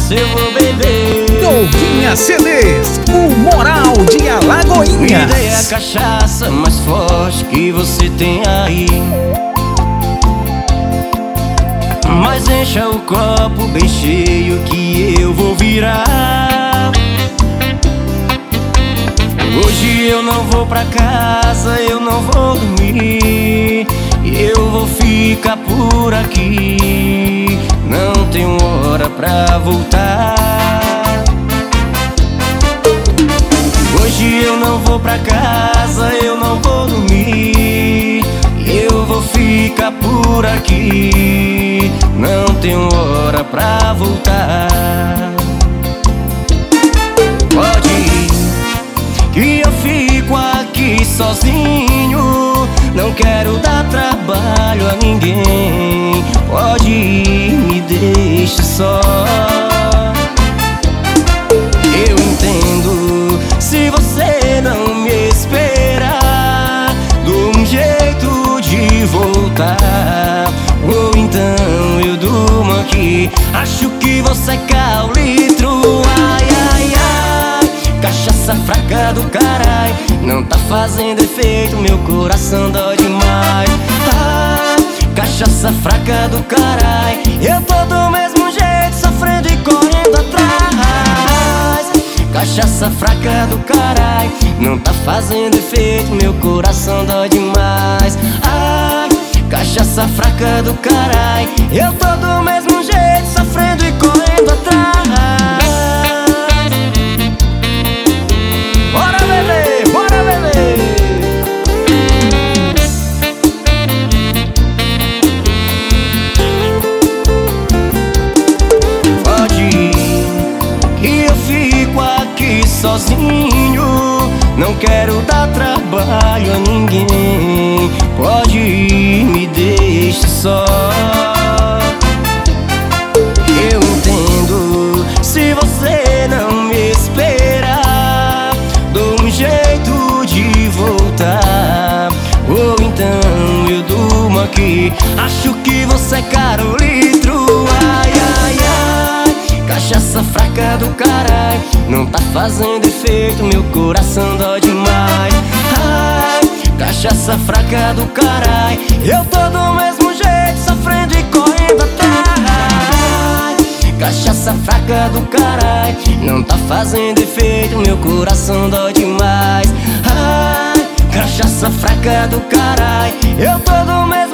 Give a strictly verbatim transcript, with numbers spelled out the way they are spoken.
cachaça eu vou beber. Novinha C Ds, o Moral de Alagoinhas. Me dê a cachaça mais forte que você tem aí, mas encha o copo bem cheio que eu vou virar. Hoje eu não vou pra casa, eu não vou dormir, eu vou ficar por aqui, não tenho hora pra voltar. Hoje eu não vou pra casa, eu não vou dormir, eu vou ficar por aqui, não tenho hora pra voltar. Pode ir, que eu fico aqui sozinho, não quero dar trabalho a ninguém. Pode ir, me deixe só. Eu entendo, se você não me esperar, dou um jeito de voltar, ou então eu durmo aqui. Acho que você quer o litro. Ai, ai, ai, cachaça fraca do carai, não tá fazendo efeito, meu coração dói demais. Ah, cachaça fraca do carai, eu tô do mesmo jeito, sofrendo e correndo atrás. Cachaça fraca do carai, não tá fazendo efeito, meu coração dói demais. Ah, cachaça fraca do carai, eu tô do mesmo jeito, sofrendo e correndo atrás. Bora beber, bora beber. Pode ir, que eu fico aqui sozinho, não quero dar trabalho a ninguém. Pode ir, me deixe só. Eu entendo, se você não me esperar, dou um jeito de voltar, ou então eu durmo aqui. Acho que você quer o litro. Ai, ai, ai, cachaça fraca do carai, não tá fazendo efeito, meu coração dói demais. Ai, cachaça fraca do carai, eu tô do mesmo jeito, sofrendo e correndo atrás. Cachaça fraca do carai, não tá fazendo efeito, meu coração dói demais. Ai, cachaça fraca do carai, eu tô do mesmo